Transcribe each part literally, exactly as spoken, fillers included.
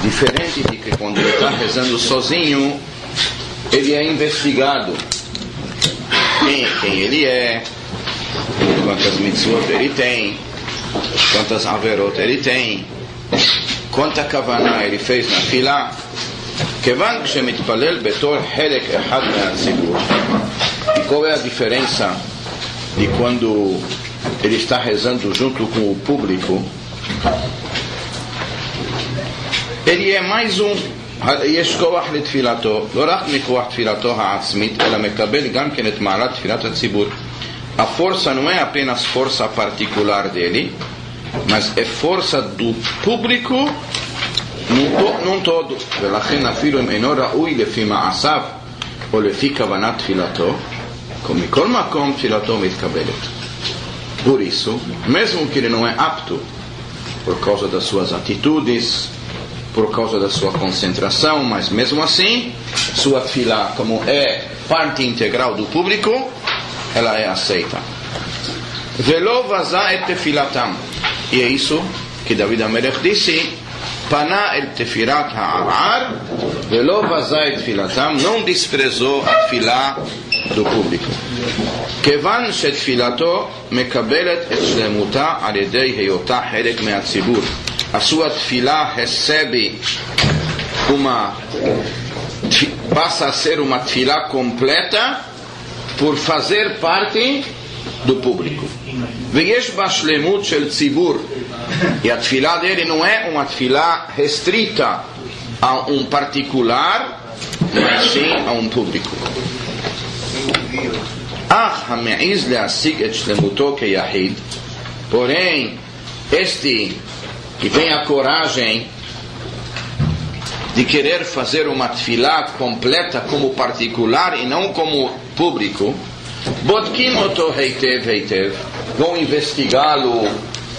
Diferente de que quando ele está rezando sozinho, ele é investigado quem, quem ele é, quantas mitzvot ele tem, quantas averot ele tem, quanta kavanah ele fez na fila. כיוון כשמתפלל בתור חלק אחד מהציבור. E qual é a diferença de quando ele está rezando junto com o público? ele é mais um יש כוח לתפילתו, לא רק מכוח תפילתו העצמית, אלא מקבל גם כן את מעלת תפילת הציבור. A força não é apenas força particular dele, mas é força do público num todo. ולכן אפילו אם אינו ראוי לפי מעשיו או לפי כוונת תפילתו, מכל מקום תפילתו מתקבלת. Por isso, mesmo que ele não é apto por causa das suas atitudes, por causa da sua concentração, mas mesmo assim, sua tefilá, como é parte integral do público, ela é aceita. Velo vazá et tefilatam. E é isso que David HaMelech disse: Paná el tefirat ha'ar, velo vazá et tefilatam. Não desprezou a tefilá do público. Kevan shetfilato mekabelet et shlemuta al yedei heyotah helek me'atzibur. A sua tefilá recebe uma, passa a ser uma tefilá completa por fazer parte do público. Veyesh ba shlemut shel tzibur. E a tefilá dele não é uma tefilá restrita a um particular, mas sim a um público. אך המעיז להשיג את שלמותו כיחיד, porém este que tem a coragem de querer fazer uma tefilá completa como particular e não como público, bodkim oto heitev heitev, vão investigá-lo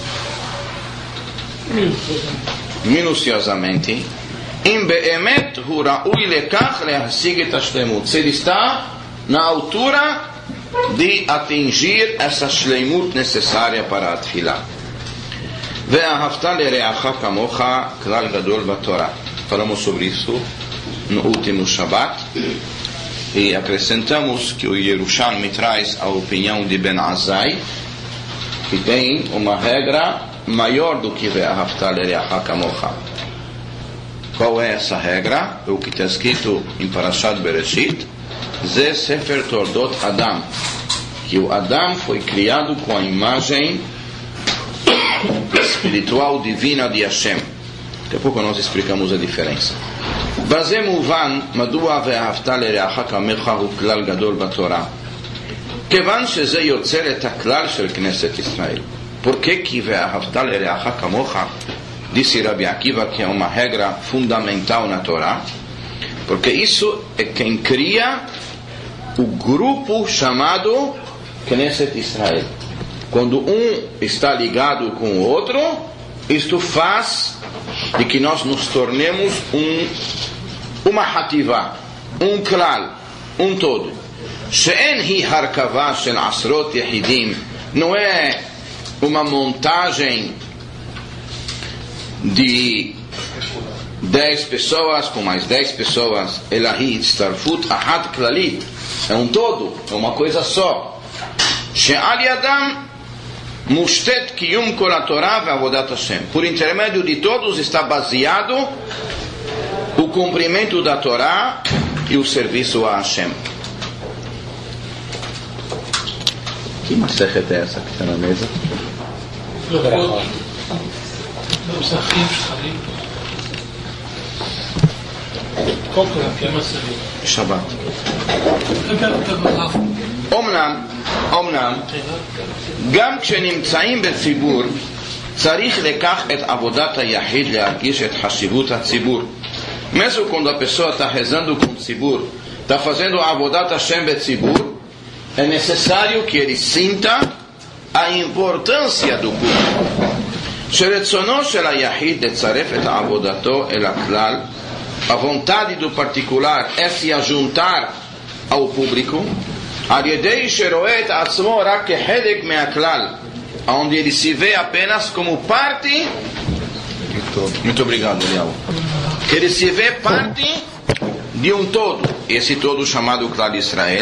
minuciosamente. Im be'emet hu ra'ui lekach le'hasig et hashlemut, se ele está na altura de atingir essa shleimut necessária para a tefilá. ואהבת לרעך כמוך כלל גדול בתורה. Falamos sobre isso no último Shabat e acrescentamos que o Yerushalmi traz a opinião de Ben Azai, que tem uma regra maior do que ואהבת לרעך כמוך. Qual é essa regra? O que está escrito em Parashat Bereshit: זה ספר תולדות אדם, que o Adam foi criado com a imagem espiritual divina de Hashem. Daqui a pouco nós explicamos a diferença. בזה מובן מדוע ואהבת לרעך כמוך הוא כלל גדול בתורה, כיוון שזה יוצר את הכלל של כנסת ישראל. Por que que ואהבת לרעך כמוך, disse Rabi Akiva, que é uma regra fundamental na Torá? Porque isso é quem cria o grupo chamado Knesset Israel. Quando um está ligado com o outro, isto faz de que nós nos tornemos um, uma hativá, um klal, um todo. She'en hi harkava shel asrot yehidim, não é uma montagem de dez pessoas com mais dez pessoas, elahi itztarfut ahad klalit, é um todo, é uma coisa só. She'al yadam Mushtet kiyum kol haTorah ve'avodat Hashem. Por intermédio de todos está baseado o cumprimento da Torá e o serviço a Hashem. Que masechet é essa que está na mesa? Shabbat. אומנם, אומנם, גם כשנמצאים בציבור, צריך לקח את עבודת היחיד להרגיש את חשיבות הציבור. Mesmo quando a pessoa está rezando com o tzibur, está fazendo a avodat Hashem betzibur, é necessário que ele sinta a importância do público. שרצונו של היחיד לצרף את עבודתו אל הכלל, a vontade do particular é se ajuntar ao público, על ידי שרואה את עצמו רק כחלק מהכלל, onde ele se vê apenas como parte todo. Muito obrigado, Eliel. Que ele se vê parte de um todo, esse todo chamado clã de Israel.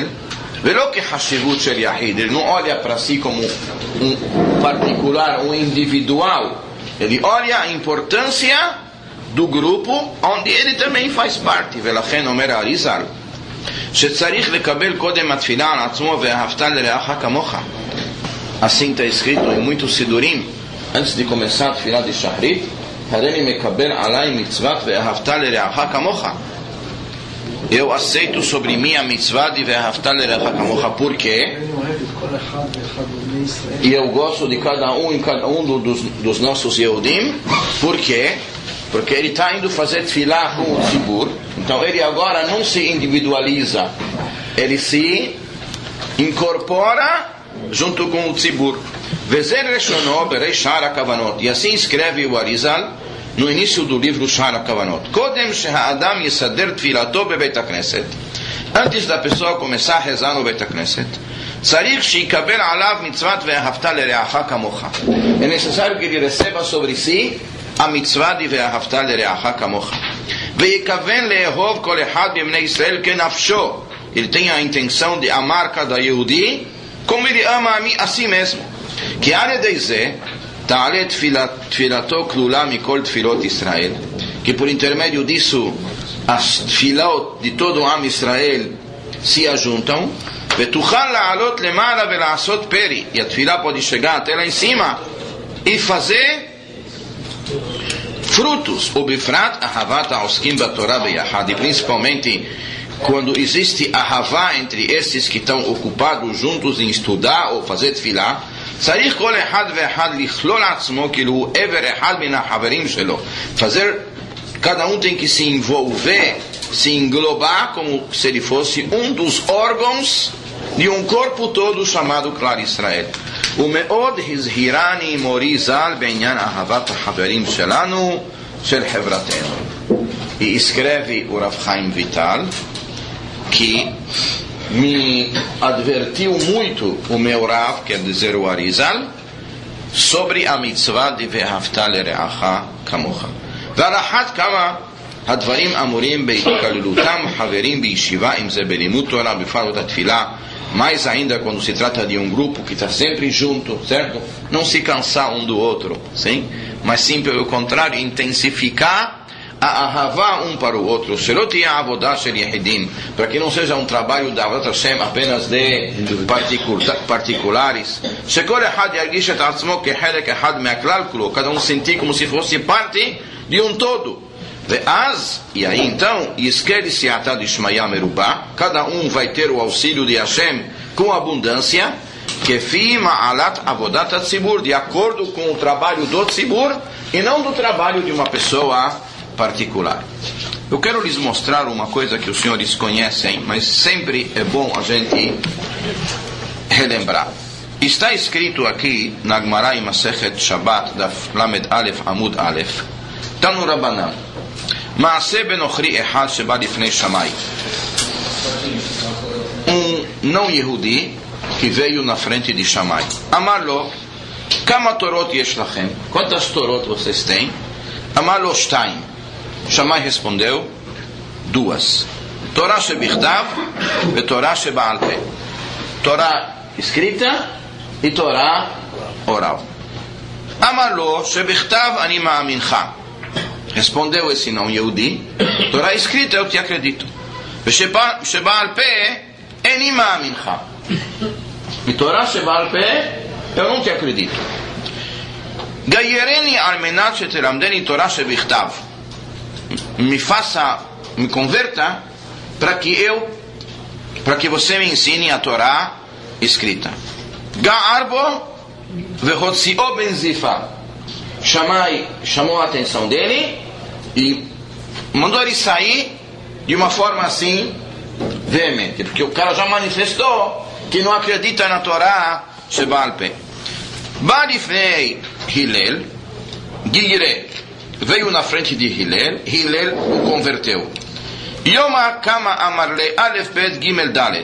Ele não olha para si como um particular, um individual. Ele olha a importância do grupo onde ele também faz parte. ולכן אומר האריז"ל שצריך לקבל קודם התפילה על עצמו ואהבת לרעך כמוך. Assim está escrito em muitos sidurim, antes de começar a tefilá de Shahrit, הריני מקבל עליי מצוות ואהבת לרעך כמוך. Eu aceito sobre mim a mitzvah de ואהבת לרעך כמוך. Por quê? E eu gosto de cada um em cada um dos, dos nossos Yehudim. Por quê? Porque ele está indo fazer tefilá com o tzibur. Então ele agora não se individualiza, ele se incorpora junto com o tzibur. E assim escreve o Arizal no início do livro Shar HaKavanot. Kodem she'ha'adam yisader tfilato bebeit hakneset. Antes da pessoa começar a rezar no Beit HaKnesset, tzarich she'ikabel alav mitzvat ve'ahavta lereacha kamocha. É necessário que ele receba sobre si a mitzvah de ve'ahavta lereacha kamocha. Ve'ikaven le'ehov kol echad b'bnei Israel kenafsho. Ele tem a intenção de amar cada Yehudi como ele ama a si mesmo. Que ale deize ta'ale tfilato klula mikol tfilot Israel. Que por intermédio disso as tfilot de todo o Am Israel se ajuntam. Vetuchal la'alot lemala ve'la'asot peri. E a tfilá pode chegar até lá em cima e fazer frutos. O bifrat ahavat ha'oskim ba'torah beyachad. E principalmente quando existe ahavá entre esses que estão ocupados juntos em estudar ou fazer tfilá, צריך כל אחד ואחד לכלול עצמו כאילו הוא עבר אחד מן החברים שלו. Fazer, cada um tem que se envolver, se englobar como se ele fosse um dos órgãos de um corpo todo chamado Clar Israel. ומאוד הזהירני מורי ז"ל בעניין אהבת החברים שלנו של חברתנו. E escreve o Rav Chaim Vital que me advertiu muito o meu Rav, quer dizer o Arizal, sobre a mitzvah de ve'ahavta lereacha kamocha. ועל אחת כמה הדברים אמורים בהתקללותם חברים בישיבה, אם זה בלימוד תורה, בפרט התפילה, mais ainda quando se trata de um grupo que está sempre junto, certo? Não se cansar um do outro, sim? Mas sim, pelo contrário, intensificar a ahavá um para o outro, para que não seja um trabalho da Avodat Hashem apenas de particulares, cada um sentir como se fosse parte de um todo. E aí então, cada um vai ter o auxílio de Hashem com abundância, de acordo com o trabalho do tzibur e não do trabalho de uma pessoa particular. Eu quero lhes mostrar uma coisa que os senhores conhecem, mas sempre é bom a gente relembrar. Está escrito aqui na Gemara em Masechet Shabbat da Lamed Aleph Amud Aleph, Tanu Rabbanan, Maaseh ben Ochri Echad sheba lifnei Shammai. Um não Yehudi que veio na frente de Shammai. Amar lo, Kama Torot yesh lachem? Quantas Torot vocês têm? Amar lo shtaim. Shammai respondeu, duas. Torá shebichtav e Torá shebaal peh. Torá escrita e Torá oral. Amar lo shebichtav ani ma'amincha. Respondeu esse não Yehudi, Torá escrita eu te acredito. E shebaal peh eni ma'amincha. E Torá shebaal peh eu não te acredito. Gayereni al menat shetelamdeni Torá shebichtav. Me faça, me converta para que eu, para que você me ensine a Torá escrita. Ga'arbo vehotzio ben zifa. Shammai chamou a atenção dele e mandou ele sair de uma forma assim veemente, porque o cara já manifestou que não acredita na Torá shebaal peh. Ba'lifnei Hillel Gire. Veio na frente de Hillel, Hillel o converteu. Yoma kama amarle alef bet gimel dalet.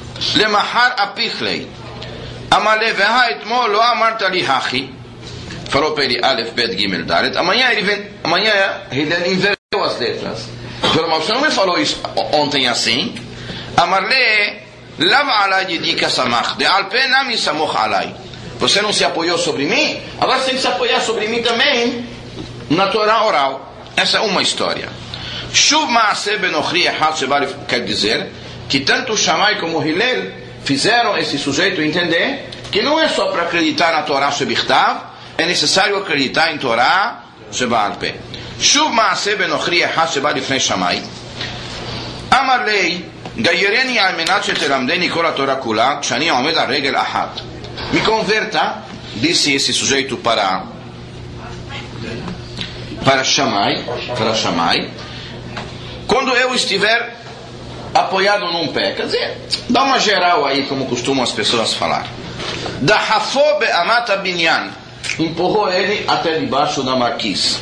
Lemahar apichlei. Amarle veha etmol lo amarta li hachi. falou para ele Aleph, Bet, Gimel, Dalet. Amanhã ele vem, amanhã ele inverteu as letras. Falou, mas você não me falou isso ontem assim? Amarle, lava alai yedika samach, de alpe nami samoch alai. Você não se apoiou sobre mim? Agora você tem que se apoiar sobre mim também na Torá oral. Essa é uma história. Shuv ma'aseh benochri echad shebali, quer dizer que tanto Shammai como Hillel fizeram esse sujeito entender que não é só para acreditar na Torá shebichtav, é necessário acreditar em Torá sheba'al peh. Shuv ma'aseh benochri echad shebali lifnei Shammai. Amar lei, gayereni al menat shetelamdeni kol haTorah kula, kshani omed al regel ahad. Me converta, disse esse sujeito para para Shammai, para Shammai, quando eu estiver apoiado num pé. Quer dizer, dá uma geral aí, como costumam as pessoas falar. Dahafo be'amata binyan, empurrou ele até debaixo da marquise.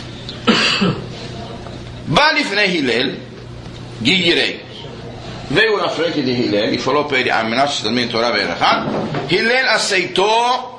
Balifnei Hillel, Gigirei, veio na frente de Hillel e falou para ele, Amenash também Torá Berachá. Hillel aceitou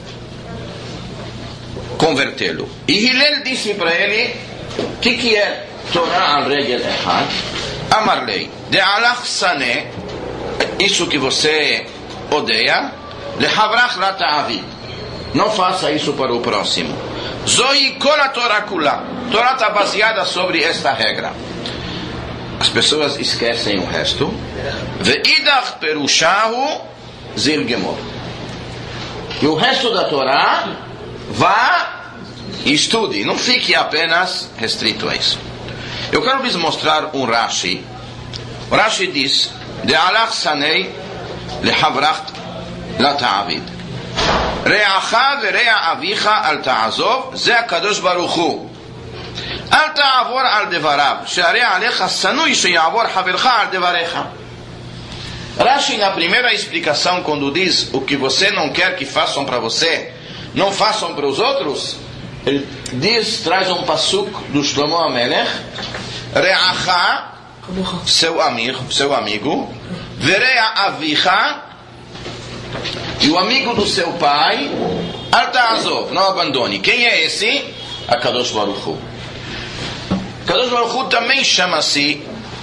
convertê-lo. E Hillel disse para ele, o que, que é Torá al regel echad? Amarlei, de alach sané, isso que você odeia, lehavrach la ta'avid, não faça isso para o próximo. Zoi kol haTorah kula, Torá está baseada sobre esta regra. As pessoas esquecem o resto. Ve'idach perushahu zil gemor. E o resto da Torá, vá e estude, não fique apenas restrito a isso. Eu quero lhes mostrar um Rashi. O Rashi diz, de alach sanei lehavrach la ta'avid. Re'acha ve're'a avicha al ta'azov, ze HaKadosh Baruch Hu. אל תעבור על דבריו, שהרי עליך סנוי שיעבור חברך על דבריך. Rashi, na primeira explicação, quando diz o que você não quer que façam para você, não façam para os outros, ele diz, traz um pasuk do Shlomo HaMelech, Re'acha, seu amigo, seu amigo, Vere'a avicha, e o amigo do seu pai, Al ta'azov, não abandone. Quem é esse? HaKadosh Baruch Hu. HaKadosh Baruch Hu também chama-se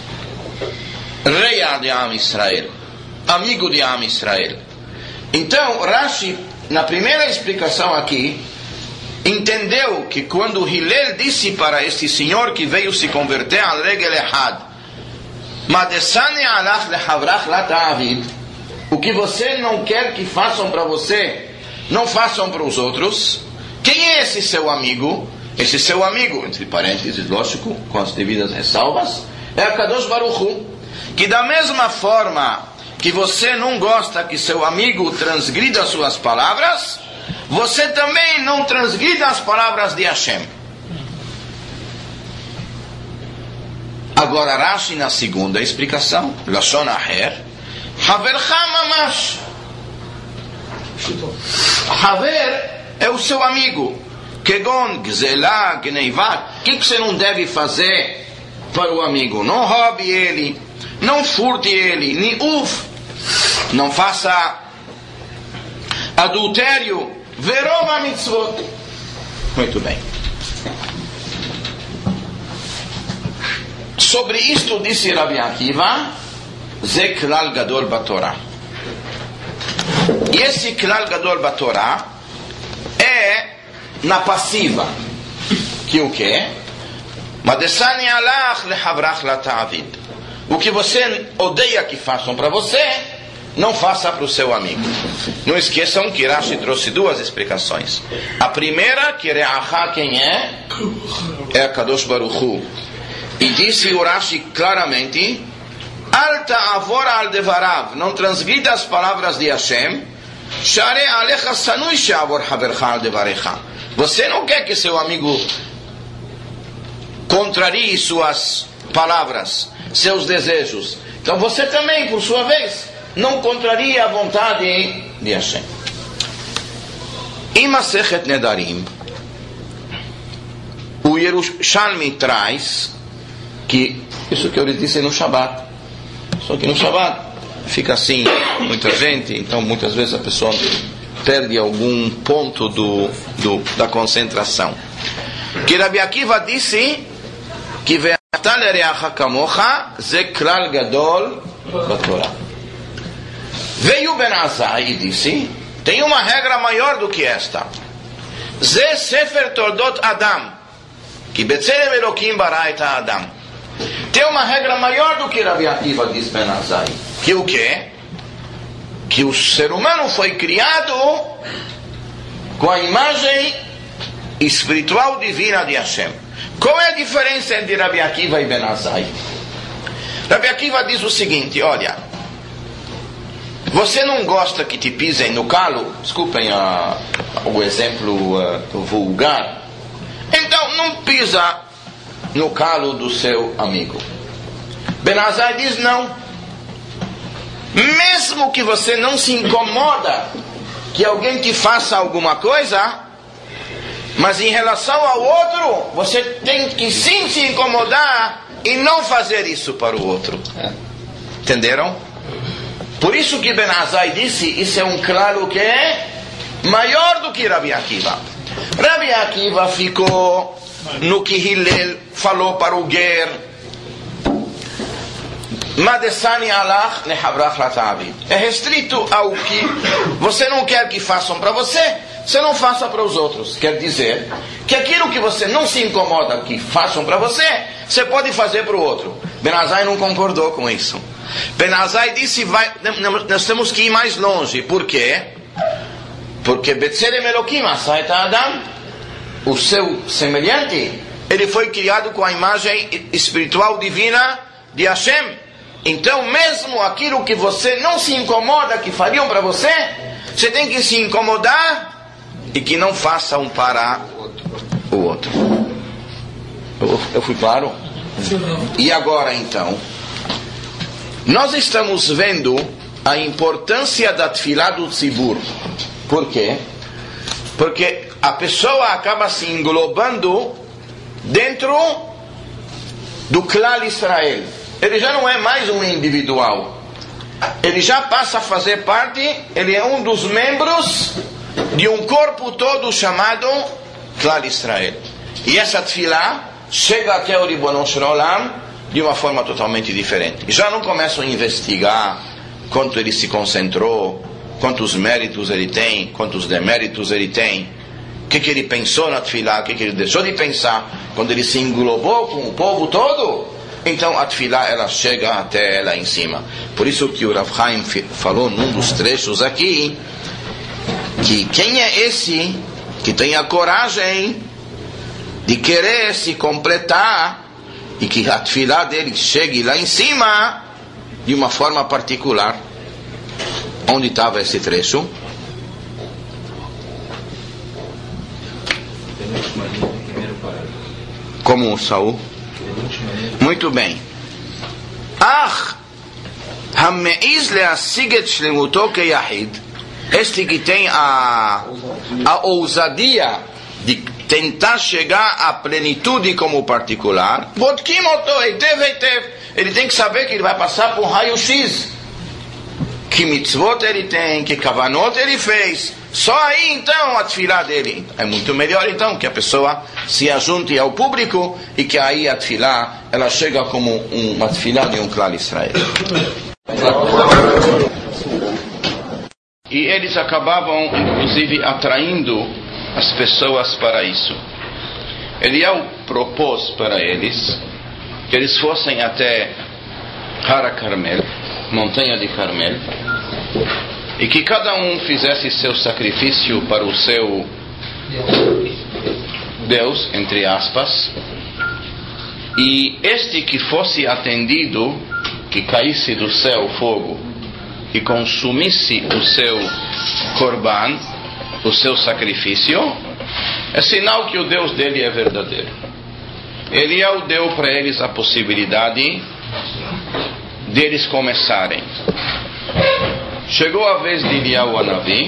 Reia de Am Israel, amigo de Am Israel. Então, Rashi, na primeira explicação aqui, entendeu que quando Hillel disse para este senhor que veio se converter al regel echad, Madesane alach lehavrach la ta'avid, o que você não quer que façam para você, não façam para os outros. Quem é esse seu amigo? Esse seu amigo, entre parênteses, lógico, com as devidas ressalvas, é HaKadosh Baruch Hu, que da mesma forma que você não gosta que seu amigo transgrida suas palavras, você também não transgrida as palavras de Hashem. Agora Rashi, na segunda explicação, Lashon Aher, Havercha Mamash. Haver é o seu amigo. Kegon, Gzelah, Gneivat. O que você não deve fazer para o amigo? Não roube ele, não furte ele, Niuf, não faça adultério, Verova mitzvot. Muito bem. Sobre isto disse Rabi Akiva, Ze klal gadol batorá. E esse klal gadol batorá é na passiva, que o que? Madesani alach lehavrach la ta'avid. O que você odeia que façam para você, não faça para o seu amigo. Não esqueçam que Rashi trouxe duas explicações. A primeira, que Re'acha quem é? É HaKadosh Baruch Hu. E disse o Rashi claramente, Al ta'avor al devarav, não transgrida as palavras de Hashem, Share alecha sanui she'avor havercha al devarecha. Você não quer que seu amigo contrarie suas palavras, seus desejos. Então você também, por sua vez, não contrarie a vontade de Hashem. Em Masechet Nedarim, o Yerushalmi traz que isso que eu lhe disse no Shabbat, só que no Shabbat fica assim muita gente, então muitas vezes a pessoa perde algum ponto do, do, da concentração. Que Rabi Akiva disse que ve'ata l'reacha kamocha ze klal gadol batorá. Veio Ben Azai e disse, tem uma regra maior do que esta. Ze sefer toldot Adam, que Betzelem Elokim bara et Adam. Tem uma regra maior do que Rabi Akiva diz Ben Azai. Que o quê? Que o ser humano foi criado com a imagem espiritual divina de Hashem. Qual é a diferença entre Rabi Akiva e Ben Azai? Rabi Akiva diz o seguinte, olha, você não gosta que te pisem no calo? Desculpem a, o exemplo uh, vulgar. Então não pisa no calo do seu amigo. Ben Azai diz não. Mesmo que você não se incomoda que alguém te faça alguma coisa, mas em relação ao outro, você tem que sim se incomodar e não fazer isso para o outro. Entenderam? Por isso que Ben Azai disse, isso é um claro que é maior do que Rabi Akiva. Rabi Akiva ficou no que Hillel falou para o Ger, Madesani alach nehabrach latavid. É restrito ao que você não quer que façam para você, você não faça para os outros. Quer dizer que aquilo que você não se incomoda que façam para você, você pode fazer para o outro. Ben Azai não concordou com isso. Ben Azai disse, vai, nós temos que ir mais longe. Por quê? Porque Betzelem Elokim asa et Adam, o seu semelhante, ele foi criado com a imagem espiritual divina de Hashem. Então mesmo aquilo que você não se incomoda que fariam para você, você tem que se incomodar e que não faça um para o outro. Eu, eu fui claro? E agora então, nós estamos vendo a importância da tefilá do tzibur. Por quê? Porque a pessoa acaba se englobando dentro do Klal Israel. Ele já não é mais um individual. Ele já passa a fazer parte, ele é um dos membros de um corpo todo chamado Klal Israel. E essa tefilá chega até o Ribono Shel Olam de uma forma totalmente diferente. Já não começam a investigar quanto ele se concentrou, quantos méritos ele tem, quantos deméritos ele tem, o que, que ele pensou na tefilá, o que, que ele deixou de pensar, quando ele se englobou com o povo todo. Então a tefilá ela chega até lá em cima. Por isso que o Rav Chaim falou num dos trechos aqui, que quem é esse que tem a coragem de querer se completar e que a tefilá dele chegue lá em cima de uma forma particular. Onde estava esse trecho? Como o Saul? Muito bem. Ach, hameiz leasig et shlemuto keyahid. Este que tem a, a ousadia de tentar chegar à plenitude como particular, bodkim oto eitev eitev. Ele tem que saber que ele vai passar por um raio-x. Que mitzvot ele tem, que kavanot ele fez. Só aí então a tefilá dele é muito melhor então que a pessoa se ajunte ao público e que aí a tefilá ela chega como uma tefilá de um Klal Israel. E eles acabavam inclusive atraindo as pessoas para isso. Eliel propôs para eles que eles fossem até Hara Carmel, montanha de Carmel, e que cada um fizesse seu sacrifício para o seu Deus, entre aspas, e este que fosse atendido, que caísse do céu fogo e consumisse o seu korban, o seu sacrifício, é sinal que o Deus dele é verdadeiro. Eliel deu para eles a possibilidade deles começarem. Chegou a vez de Eliel Hanavi.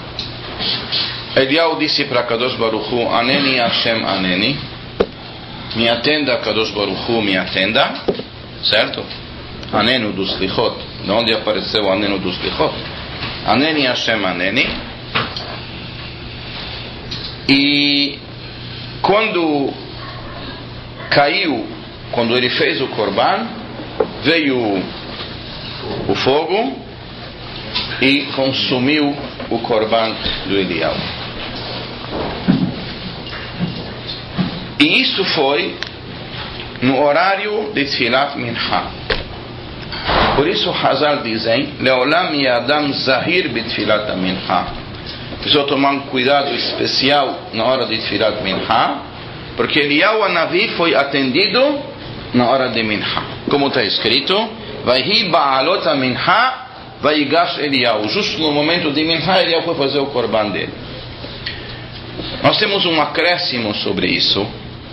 Eliel disse para Kadosh Baruch Hu, Aneni Hashem Aneni, me atenda Kadosh Baruch Hu, me atenda, certo? Anenu dos Lichot. De onde apareceu Anenu dos Lichot? Aneni Hashem Aneni. E quando caiu, quando ele fez o korban, veio o fogo e consumiu o korban do Eliyahu. E isso foi no horário de Tfilat Mincha. Por isso Hazal dizem: Leolam yadam zahir bitfilat mincha. Precisa tomar um cuidado especial na hora de Tfilat Mincha, porque Eliyahu Hanavi foi atendido na hora de Mincha. Como está escrito: Vaihi ba'alot mincha vaigash Eliyahu. Justo no momento de Mincha, Eliyahu foi fazer o korban dele. Nós temos um acréscimo sobre isso.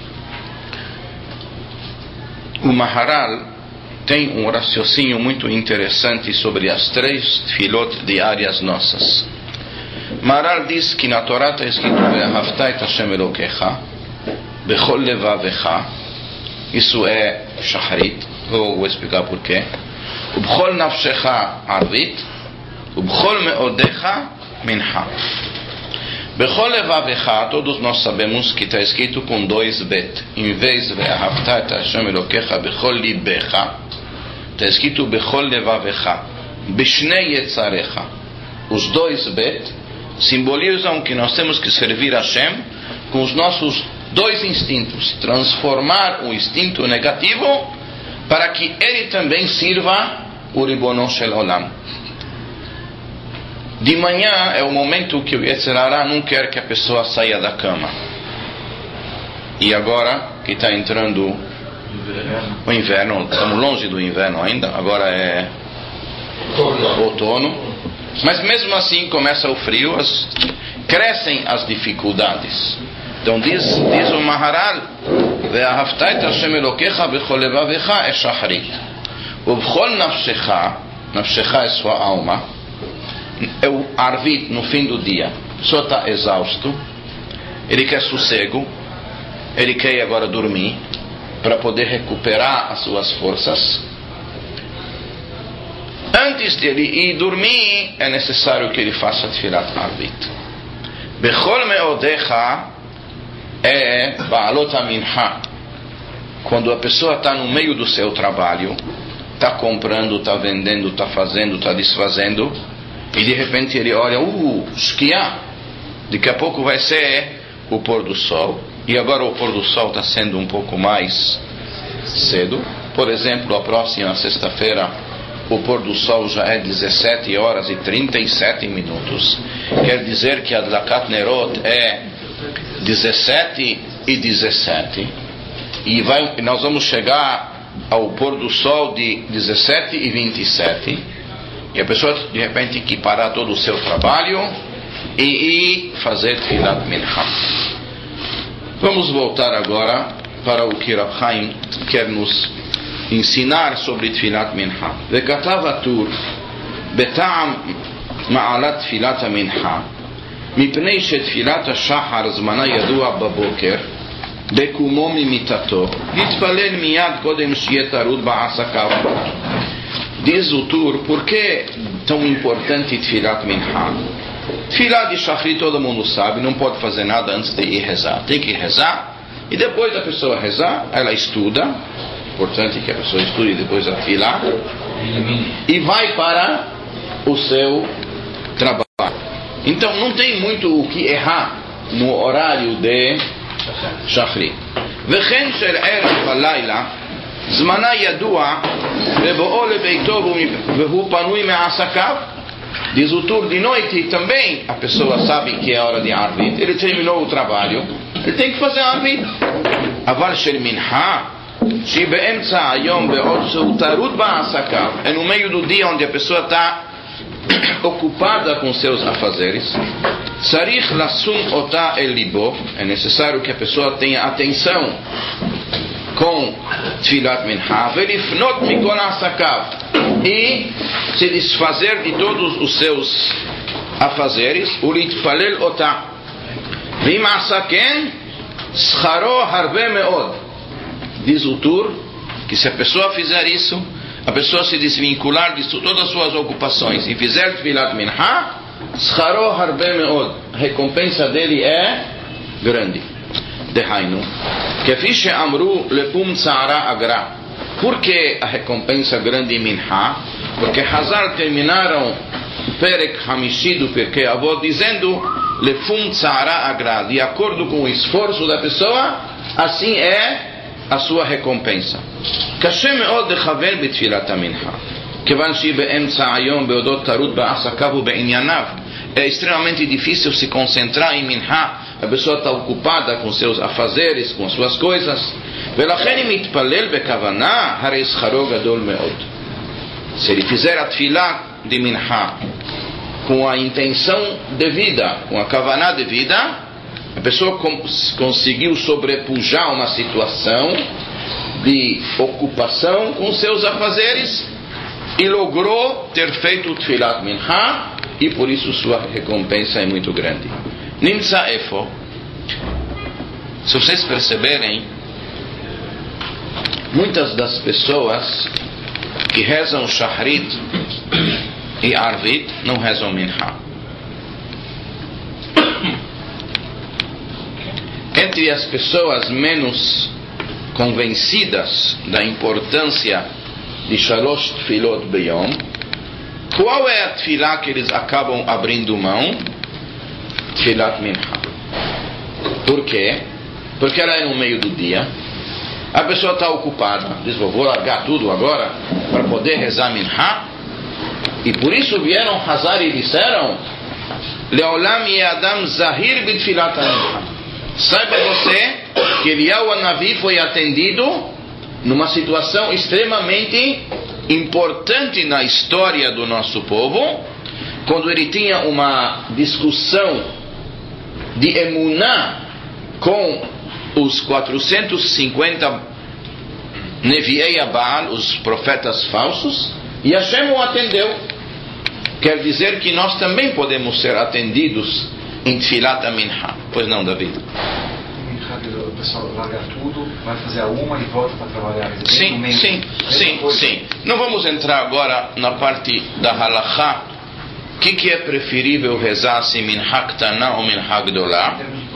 O Maharal tem um raciocínio muito interessante sobre as três tfilot diárias nossas. Maharal diz que na Torá está escrito: Ve'ahavta et Hashem Elokecha bechol levavecha. Isso é Shachrit. Eu vou explicar porquê. Ubechol nafshecha arvit, ubechol meodecha mincha. Bechol levavecha, todos nós sabemos que está escrito com dois bet. Em vez de Ve'ahavta et Hashem Elokecha bechol libecha, está escrito bechol levavecha, bishnei yetzarecha. Os dois bet simbolizam que nós temos que servir a Hashem com os nossos dois instintos, transformar o instinto negativo para que ele também sirva o Ribono Shel Olam. De manhã é o momento que o Yetzer Hara não quer que a pessoa saia da cama. E agora que está entrando o inverno, estamos longe do inverno ainda, agora é outono, mas mesmo assim começa o frio, as, crescem as dificuldades. Então diz, diz o Maharal: Ve'ahavta et Hashem Elokecha bechol levavecha é Shachrit, ubechol nafshecha, nafshecha é sua alma, é o Arvit no fim do dia. A pessoa está exausto, ele quer sossego, ele quer agora dormir para poder recuperar as suas forças. Antes dele ir dormir, é necessário que ele faça Tfilat Arvit. Bechol meodecha é Ba'alot Mincha. Quando a pessoa está no meio do seu trabalho, está comprando, está vendendo, está fazendo, está desfazendo, e de repente ele olha: uh, esquiar, daqui a pouco vai ser o pôr do sol. E agora o pôr do sol está sendo um pouco mais cedo. Por exemplo, a próxima sexta-feira o pôr do sol já é dezessete horas e trinta e sete minutos. Quer dizer que a Adlakat Nerot é dezessete e dezessete. E vai, nós vamos chegar ao pôr do sol de dezessete e vinte e sete. E a pessoa de repente tem que parar todo o seu trabalho e ir fazer Tfilat Mincha. Vamos voltar agora para o que Rav Chaim quer nos ensinar sobre Tfilat Mincha. Vekatav Atur beta'am ma'alat Tfilat Mincha mipnei shetfilat hashachar zmana yadua baboker bekumo mimitato yitpalel miyad kodem shiye tarud ba'asakav. Diz o Tur: por que tão importante Tfilat Mincha? Tfilat de Shachrit todo mundo sabe, não pode fazer nada antes de ir rezar. Tem que rezar, e depois da pessoa rezar, ela estuda. Importante que a pessoa estude depois da Tfilat, e vai para o seu trabalho. Então não tem muito o que errar no horário de Shachrit. Vechen shel erev halayla zmana yadua bebo'o lebeito vehu panui me'asakav. Diz o Tur: de noite também a pessoa sabe que é hora de Arvit. Ele terminou o trabalho, ele tem que fazer Arvit. Aval shel mincha shi be'emtza hayom be'od shehu tarud ba'asakav, é no meio do dia onde a pessoa está ocupada com seus afazeres. Sarich lasum ota el libo, é necessário que a pessoa tenha atenção com Tfilat Mincha, velifnot mikol asakav, e se desfazer de todos os seus afazeres, ulitpalel ota vim asaken scharo harbe meod. Diz o Tur que se a pessoa fizer isso, a pessoa se desvincular de todas as suas ocupações e fizer Tfilat Mincha, scharo harbe meod, a recompensa dele é grande. Dehainu, Kefi she'amru lepum tzara agra. Por que a recompensa grande em Minha? Porque Hazar terminaram o Perek Hamishi do Pirkei Avot dizendo lepum tzara agra. De acordo com o esforço da pessoa, assim é a sua recompensa. Kashem me'od lechaver betfilat minha. Kevan shi be'emtza hayom be'odot tarut ba'asakav u'be'inyanav. É extremamente difícil se concentrar em Minha. A pessoa está ocupada com seus afazeres, com suas coisas. Se ele fizer a tefilá de Minha com a intenção devida, com a kavaná devida, a pessoa conseguiu sobrepujar uma situação de ocupação com seus afazeres e logrou ter feito o tefilá Minha, e por isso sua recompensa é muito grande. Nimtza efo. Se vocês perceberem, muitas das pessoas que rezam Shahrit e Arvit não rezam Minha. Entre as pessoas menos convencidas da importância de Shalosh Tfilot Beyom, qual é a tefilá que eles acabam abrindo mão? Tfilat Minha. Por quê? Porque ela é no meio do dia. A pessoa está ocupada. Diz, vou largar tudo agora para poder rezar Minha. E por isso vieram Hazar e disseram Leolam Yadam Zahir Bitfilat Minha. Saiba você que Eliyahu Hanavi foi atendido numa situação extremamente importante na história do nosso povo, quando ele tinha uma discussão de emuná com os quatrocentos e cinquenta Neviei Baal, os profetas falsos, e Hashem o atendeu. Quer dizer que nós também podemos ser atendidos em Tfilat Minha. Pois não, David? O pessoal larga tudo, vai fazer a uma e volta para trabalhar. Sim, mesmo, sim, sim, coisa. sim. Não vamos entrar agora na parte da halachá. O que, que é preferível rezar, se Minha Ktana ou Minha Gdolá?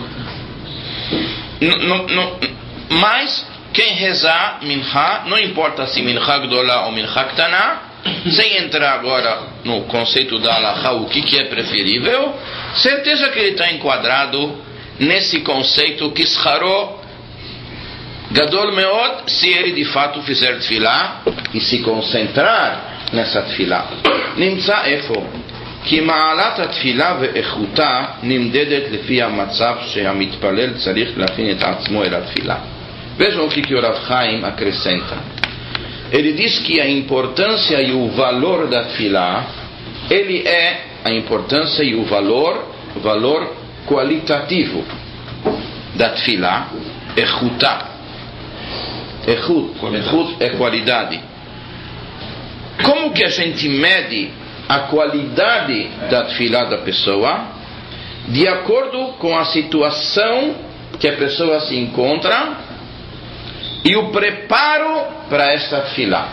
Mas quem rezar Minha, não importa se Minha Gdolá ou Minha Ktana, sem entrar agora no conceito da halachá, o que, que é preferível, certeza que ele está enquadrado nesse conceito que Scharo Gadol Meod, se ele de fato fizer tefilá e se concentrar nessa tefilá. Nimtza efo כי מעלת התפילה ואיכותה נמדדת לפי המצב שהמתפלל צריך להכין את עצמו אל התפילה. Vejam o que, que o Rav Chaim acrescenta. Ele diz que a importância e o valor da tefilá, ele é a importância e o valor, o valor qualitativo da tefilá, echutá. Echut, echut é qualidade. Como que a gente mede a qualidade da tefilá da pessoa? De acordo com a situação que a pessoa se encontra e o preparo para esta tefilá.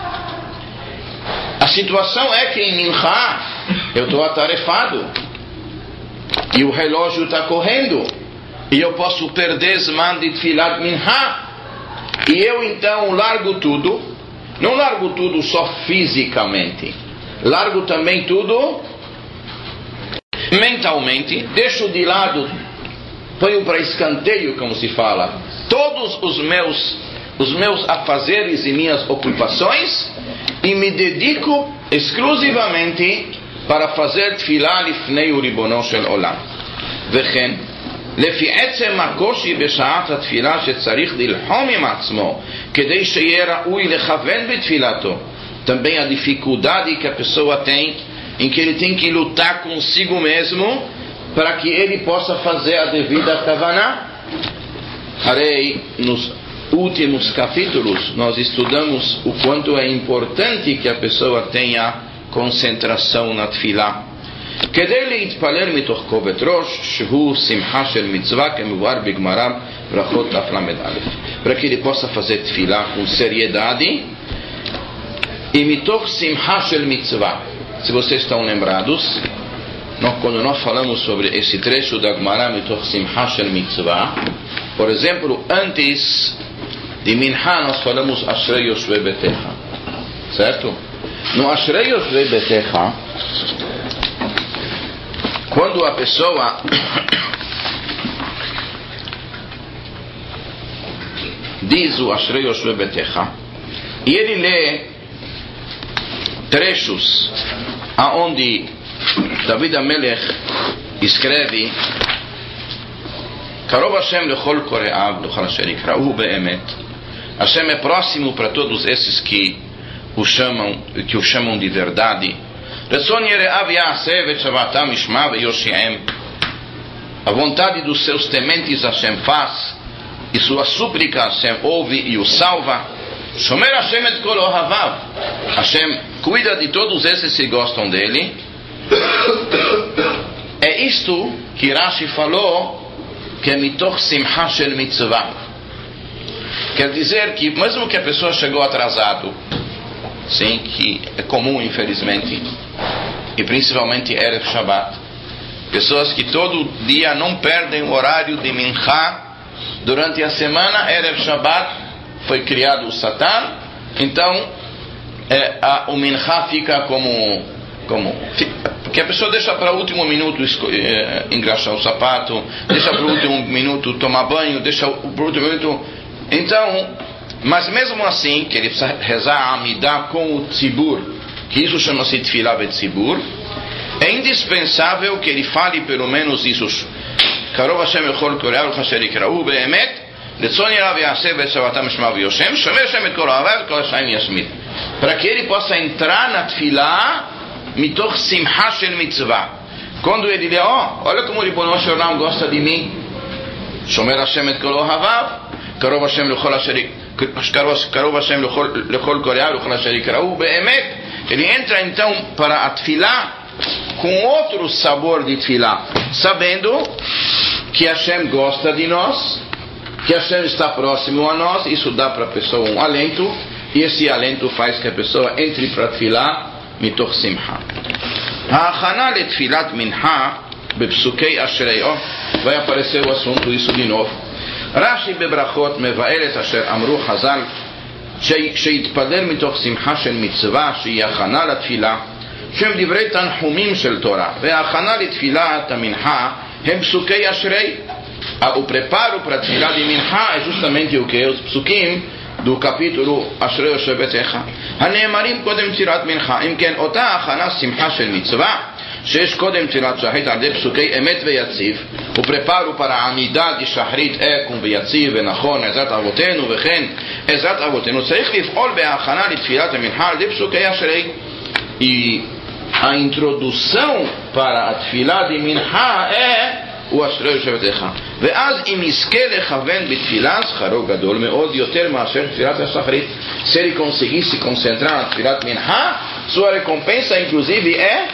A situação é que em Minha eu estou atarefado e o relógio está correndo e eu posso perder Zman de tefilá Minha, e eu então largo tudo. Não largo tudo só fisicamente, largo também tudo mentalmente, deixo de lado, ponho para escanteio, como se fala, todos os meus, os meus afazeres e minhas ocupações, e me dedico exclusivamente para fazer tefilá lifnei uribono shel olam. וכן, לפי עצם הקושי בשעת התפילה שצריך ללחום עם עצמו כדי שיהיה ראוי לכוון בתפילתו, também a dificuldade que a pessoa tem, em que ele tem que lutar consigo mesmo para que ele possa fazer a devida kavaná. Harei, nos últimos capítulos nós estudamos o quanto é importante que a pessoa tenha concentração na tefilá. כדי להתפלל מתוך כובד ראש, שהוא שמחה של מצווה כמובהר בגמרא ברכות דף למ"א, para que ele possa fazer tefilá com seriedade e מתוך שמחה של מצווה. Se vocês estão lembrados, quando nós falamos sobre esse trecho da Gemara Mitoch Simcha Shel Mitzvah, por exemplo, antes de Mincha nós falamos Ashrei Yoshvei Betecha, certo? No Ashrei Yoshvei Betecha, quando a pessoa diz o Ashrei Yoshvei Betecha e ele lê trechos aonde David HaMelech escreve Karov Hashem lechol kore'av lechol asher yikra'uhu be'emet. Hashem é próximo para todos esses que o chamam, que o chamam de verdade. Retzon yere'av ya'aseh ve'tzavatam yishma ve'yoshi'em. A vontade dos seus tementes Hashem faz, e sua súplica Hashem ouve e o salva. Shomer Hashem et kol ohavav. Hashem cuida de todos esses que gostam dele. É isto que Rashi falou que é mitoch simcha shel mitzvah. Quer dizer que mesmo que a pessoa chegou atrasado, sim, que é comum infelizmente, e principalmente Erev Shabbat, pessoas que todo dia não perdem o horário de Mincha durante a semana, Erev Shabbat foi criado o Satan, então é, a, o Mincha fica como como porque a pessoa deixa para o último minuto é, engraxar o sapato, deixa para o último minuto tomar banho, deixa para o último minuto. Então, mas mesmo assim, que ele precisa rezar a Amidah com o Tzibur, que isso chama-se Tfilah Betzibur, é indispensável que ele fale pelo menos isso. Karov Hashem lechol kore'av asher yikra'uhu be'emet, retzon yere'av ya'aseh ve'tzavatam yishma ve'yoshem, shomer Hashem et kol ohavav kol Hashem yashmid. Para que ele possa entrar na Tfilah mitoch simcha shel mitzvah. Quando ele lê, ó, oh, olha como o Ribono Shel Olam gosta de mim. Shomer Hashem et kol ohavav, karov Hashem lechol asher karov Hashem lechol kore'av lechol asher yikra'uhu be'emet. Ele entra então para a Tfilah com outro sabor de Tfilah, sabendo que Hashem gosta de nós, que Hashem está próximo a nós. Isso dá para a pessoa um alento, e esse alento faz que a pessoa entre para a Tfilah mitoch simcha. Ha'achana letfilat mincha bepsukei ashrei. Oh, vai aparecer o assunto isso de novo. Rashi bebrachot mevael et asher amru Chazal שיתפלל מתוך שמחה של מצווה שהיא הכנה לתפילה, שהם דברי תנחומים של תורה, וההכנה לתפילת המנחה הם פסוקי אשרי. O preparo para a tefilá de Mincha é justamente o que? Os psukim do capítulo Ashrei Yoshvei Betecha הנאמרים קודם תפילת מנחה. אם כן, אותה הכנה שמחה של מצווה שיש קודם תפילת שחרית על ידי פסוקי אמת ויציב, o preparo para a עמידה de שחרית é com ויציב ונכון עזרת אבותינו, וכן עזרת אבותינו צריך לפעול בהכנה לתפילת המנחה על ידי פסוקי אשרי. E a introdução para a tefilá de Mincha é o Ashrei Yoshvei Betecha. ואז אם יזכה לכוון בתפילה שכרו גדול מאוד יותר מאשר תפילת השחרית. Se ele conseguir se concentrar na tefilát Mincha, sua recompensa inclusive é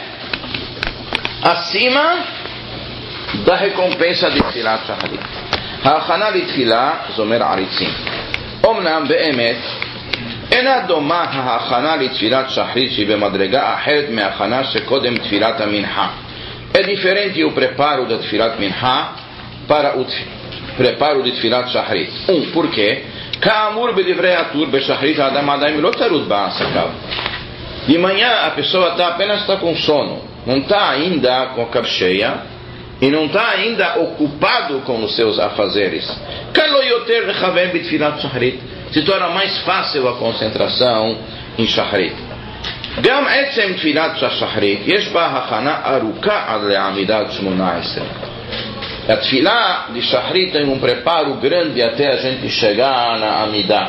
acima da recompensa de תפילת שחרית. ההכנה לתפילה זומר עריצים. אמנם באמת אינה דומה ההכנה לתפילת שחרית שהיא במדרגה אחרת מההכנה שקודם תפילת המנחה. É diferente o preparo da Tfilat Mincha para o preparo de Tfilat Shachrit. Um, por quê? Ka'amur b'divrei Atur b'Shachrit Adam Adaim lo tarud ba'asakav. De manhã a pessoa tá, apenas está com sono, não está ainda com a capa cheia e não está ainda ocupado com os seus afazeres. Kalo yoter lechaven b'Tfilat Shachrit. Se torna mais fácil a concentração em Shachrit. גם עצם תפילת השחרית יש בה הכנה ארוכה עד לעמידת שמונה עשרה. A tefilá de Shachrit tem um preparo grande até a gente chegar na Amidah.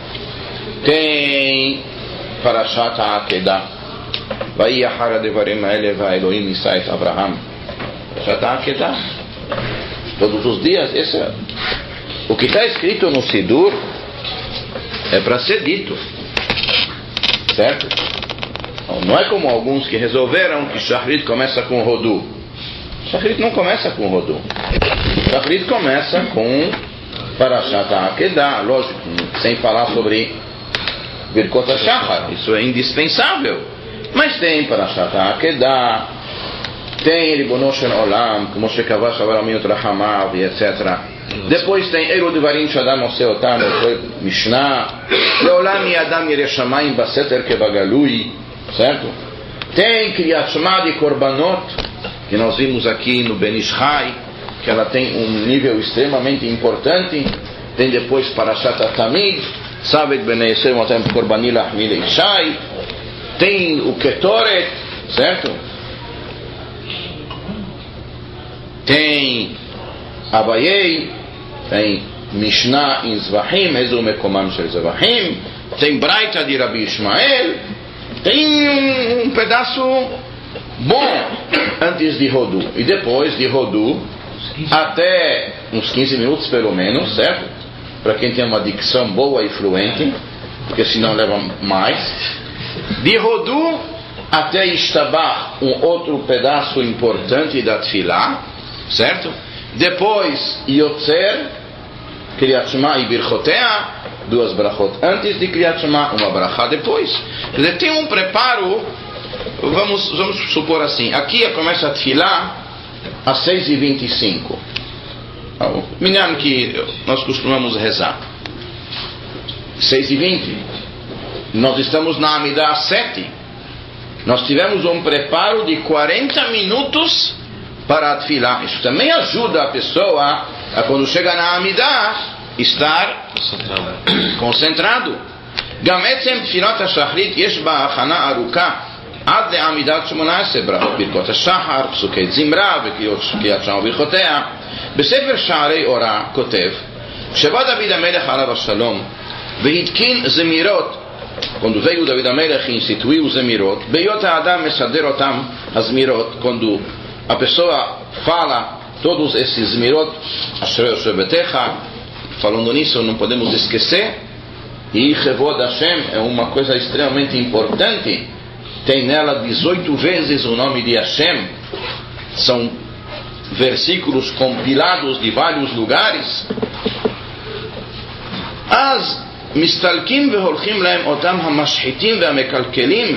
Tem Parashat HaAkedah. ויהי אחר הדברים האלה והאלוהים נישא את אברהם. Parashat HaAkedah. Todos os dias. Esse é. O que está escrito no Sidur é para ser dito. Certo? Não é como alguns que resolveram que Shachrit começa com Rodu. Shachrit não começa com Rodu. Shachrit começa com Parashat HaAkedah, lógico, sem falar sobre Birkot HaShachar. Isso é indispensável. Mas tem Parashat HaAkedah, tem Ribono Shel Olam, como Shekavah Shavaramim Trachamav, e etcétera. Depois tem Eru Devarim Shadam Oseotam, Mishnah, Leolam Yadam Yereshamayim Baseter Kebagalui, certo? Tem Kriyat Shema de Korbanot, que nós vimos aqui no Ben Ish Chai, que ela tem um nível extremamente importante. Tem depois Parashat Tamid, Saved Bnei Yisrael Motem Korbanil Ahmil Ishai. Tem o Ketoret, certo? Tem Abayei, tem Mishnah em Zvahim, Ezu Mekomam Shel Zvahim. Tem Braita de Rabi Ishmael. Tem um, um pedaço bom antes de Rodu. E depois de Rodu, até uns quinze minutos pelo menos, certo? Para quem tem uma dicção boa e fluente, porque senão leva mais. De Rodu até Ishtabah, um outro pedaço importante da Tfilah, certo? Depois Yotzer, Kriyat Shema e Birchotea, duas brachot antes de Kriyat Shema, uma brachá depois. Quer dizer, tem um preparo, vamos, vamos supor assim, aqui começa a Tfilah às seis e vinte e cinco. O minyan que nós costumamos rezar. seis e vinte. Nós estamos na Amidah às sete. Nós tivemos um preparo de quarenta minutos para a Tfilah. Isso também ajuda a pessoa a, quando chega na Amidah, estar concentrado. גם עצם תפילת השחרית יש בה הכנה ארוכה עד לעמידת שמונה עשרה ברכות, ברכות השחר, פסוקי זמרה וקריאת שמע וברכותיה. בספר שערי אורה כותב, כשבא דוד המלך עליו השלום והתקין זמירות, quando veio David Amelech e instituiu os Zemirot, בהיות האדם מסדר אותם הזמירות, quando a pessoa fala todos esses Zemirot, אשרי יושב ביתך, falando nisso não podemos esquecer, e Chevod Hashem é uma coisa extremamente importante, tem nela dezoito vezes o nome de Hashem, são versículos compilados de vários lugares. אז מסתלקים והולכים להם אותם המשחיתים והמקלקלים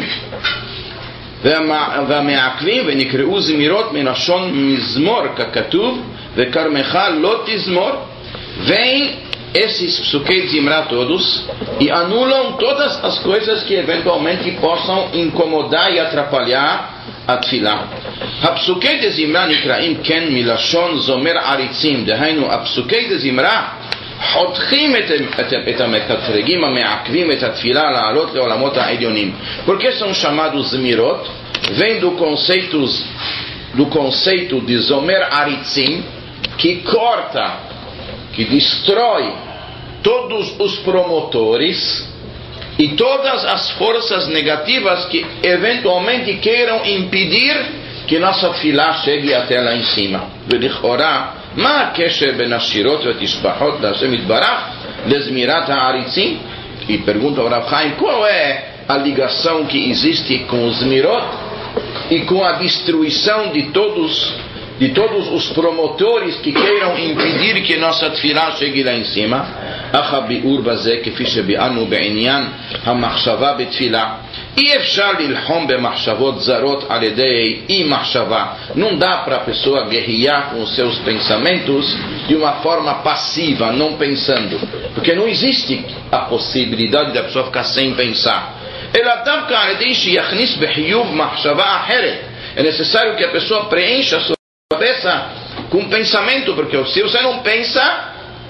והמעכבים, ונקראו זמירות מלשון מזמור ככתוב, וכרמך לא תזמור. Vem esses psuquei de Zimra todos e anulam todas as coisas que eventualmente possam incomodar e atrapalhar a Tfilah. הפסוקי דזמרה נקראים כן מלשון זומר עריצים, דהיינו הפסוקי דזמרה חותכים את המקטרגים המעכבים את התפילה לעלות לעולמות העליונים. Porque são chamados Zemirot? Vem do conceito, do conceito de zomer aritzim, que corta, que destrói todos os promotores e todas as forças negativas que eventualmente queiram impedir que nossa tefilá chegue até lá em cima. ולכאורה, מה הקשר בין השירות והתשבחות להשם יתברך לזמירת העריצים? E pergunta ao Rav Chaim, qual é a ligação que existe com os Zemirot e com a destruição de todos de todos os promotores que queiram impedir que nossa tefilá chegue lá em cima? אך הביאור בזה, כפי שביארנו בעניין המחשבה בתפילה, אי אפשר ללחום במחשבות זרות על ידי אי מחשבה. Não dá para a pessoa guerrear com os seus pensamentos de uma forma passiva, não pensando, porque não existe a possibilidade da pessoa ficar sem pensar. אלא דווקא על ידי שיכניס בחיוב מחשבה אחרת. É necessário que a pessoa preencha a sua cabeça com pensamento, porque se você não pensa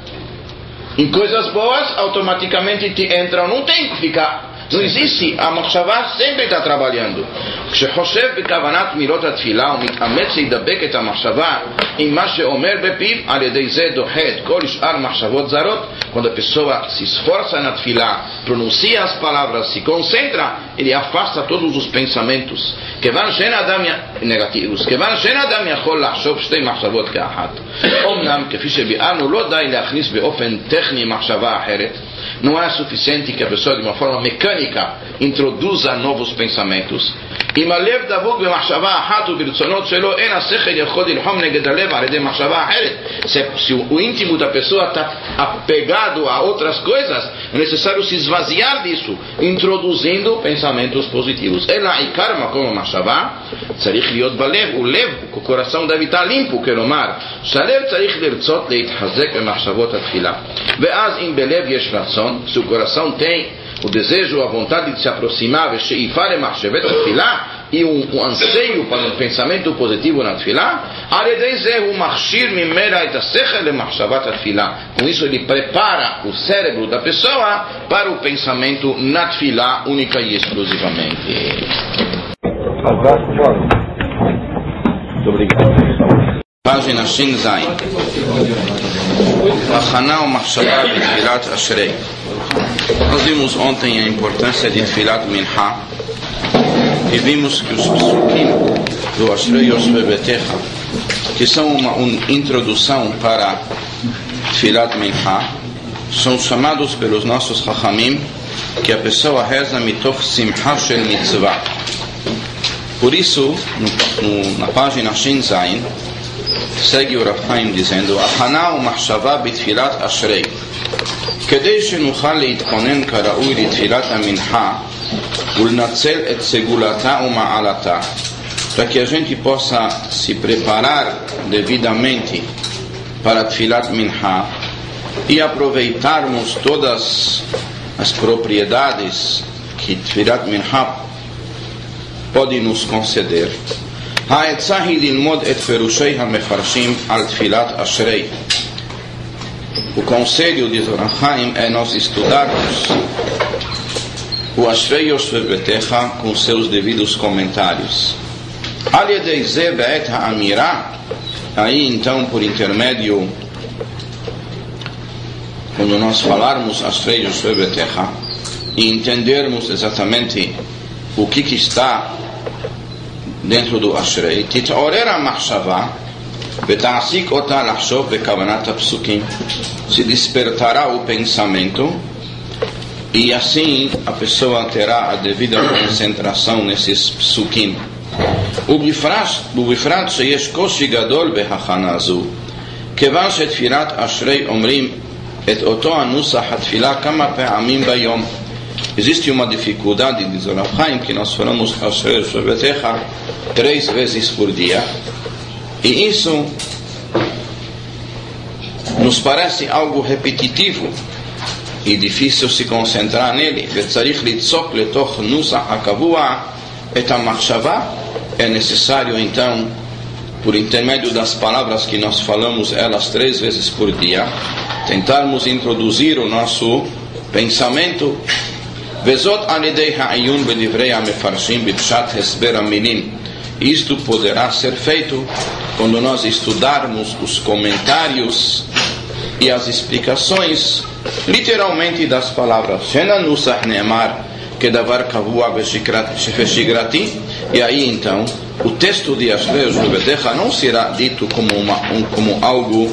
em coisas boas, automaticamente te entram, não tem que ficar, não existe, a מחשבה sempre está trabalhando. כשחושב בכוונת מילות התפילה ומתאמץ להידבק את המחשבה עם מה שאומר בפיו, על ידי זה דוחה את כל שאר מחשבות זרות. Quando a pessoa se esforça na tefilá, pronuncia as palavras, se concentra, ele afasta todos os pensamentos כיוון שאין אדם negativos, כיוון שאין אדם יכול לחשוב שתי מחשבות כאחת. אומנם כפי שביארנו, לא די להכניס באופן טכני מחשבה אחרת. Não é suficiente que a pessoa de uma forma mecânica introduza novos pensamentos. אם הלב דבוק במחשבה אחת וברצונות שלו, אין השכל יכול ללחום נגד הלב על ידי מחשבה אחרת. Se, se o íntimo da pessoa está apegado a outras coisas, é necessário se esvaziar disso, introduzindo pensamentos positivos. Ela e karma como מחשבה, צריך להיות בלב, o lev, o coração deve estar limpo, כלומר, שהלב צריך לרצות להתחזק במחשבות התפילה. ואז אם בלב יש רצון, se o coração tem o desejo, a vontade de se aproximar, ושאיפה למחשבת התפילה, e um, um anseio para um pensamento positivo na tefilá, על ידי זה הוא מכשיר ממנה את השכל למחשבת התפילה. Com isso ele prepara o cérebro da pessoa para o pensamento na tefilá única e exclusivamente. Muito obrigado. Página Shin Zayin. הכנה ומחשבה בתפילת אשרי. Nós vimos ontem a importância de Tfilat Minha e vimos que os psukim do Ashrei Yoshve Betecha, que são uma, uma introdução para Tfilat Minha, são chamados pelos nossos Chachamim que a pessoa reza mitoch simcha shel mitzvah. Por isso, no, no, na página Shin Zayin, segue o Rav Chaim dizendo: הכנה ומחשבה בתפילת אשרי. כדי שנוכל להתכונן כראוי לתפילת המנחה ולנצל את סגולתה ומעלתה, para que a gente possa se preparar devidamente para Tfilat Minha e aproveitarmos todas as propriedades que Tfilat Minha pode nos conceder. העצה היא ללמוד את פירושי המפרשים על תפילת אשרי. O conselho de Rav Chaim é nós estudarmos o Ashrei Yoshve Betecha com seus devidos comentários. Al yedei ze be'et ha'amira, aí então por intermédio, quando nós falarmos Ashrei Yoshve Betecha e entendermos exatamente o que, que está dentro do Ashrei, tit'orer ha'machshava ותעסיק אותה לחשוב בכוונת הפסוקים, se despertará o pensamento e assim a pessoa terá a devida concentração nesses psukim. ובפרט שיש קושי גדול בהכנה זו, כיוון שתפילת אשרי אומרים את אותו הנוסח התפילה כמה פעמים ביום. Existe uma dificuldade, diz o Rav Chaim, que nós falamos Ashrei Yoshve Betecha três vezes por dia. E isso nos parece algo repetitivo e difícil se concentrar nele. וצריך ליצוק לתוך נוסח הקבוע את המחשבה. É necessário então, por intermédio das palavras que nós falamos elas três vezes por dia, tentarmos introduzir o nosso pensamento. וזאת על ידי העיון בדברי המפרשים בפשט הסבר המילים. Isto poderá ser feito quando nós estudarmos os comentários e as explicações literalmente das palavras. Shena nusach ne'emar kedavar kavua veshigrati. E aí então o texto de Ashrei Yoshve Betecha não será dito como, uma, um, como algo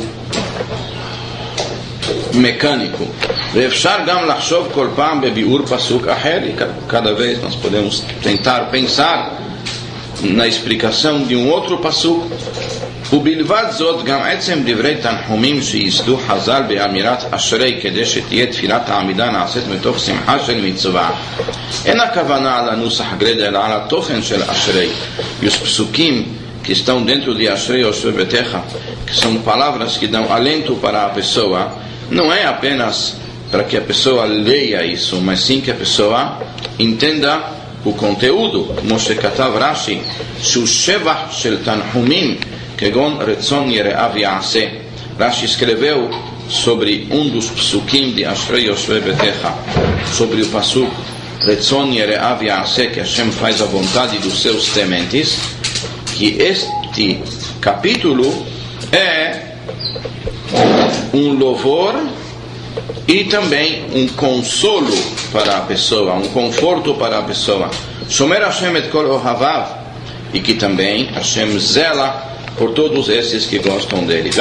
mecânico. ואפשר גם לחשוב כל פעם בביאור פסוק אחר, e cada vez nós podemos tentar pensar na explicação de um outro pasuk. ובלבד זאת גם עצם דברי תנחומים שייסדו חז"ל באמירת אשרי, כדי שתהיה תפילת העמידה נעשית מתוך שמחה של מצווה. אין הכוונה על הנוסח גרידא אלא על התוכן של אשרי. E os psukim que estão dentro de Ashrei Yoshve Betecha, que são palavras que dão alento para a pessoa, não é apenas para que a pessoa leia isso, mas sim que a pessoa entenda o conteúdo. כמו שכתב רש"י, שהוא שבח של תנחומים כגון רצון יראיו יעשה. Rashi escreveu sobre um dos psukim de Ashrei Yoshve Betecha, sobre o pasuk רצון יראיו יעשה, que Hashem faz a vontade dos seus tementes, que este capítulo é um louvor e também um consolo para a pessoa, um conforto para a pessoa. Shomer Hashem et kol ohavav, e que também Hashem zela por todos esses que gostam dele.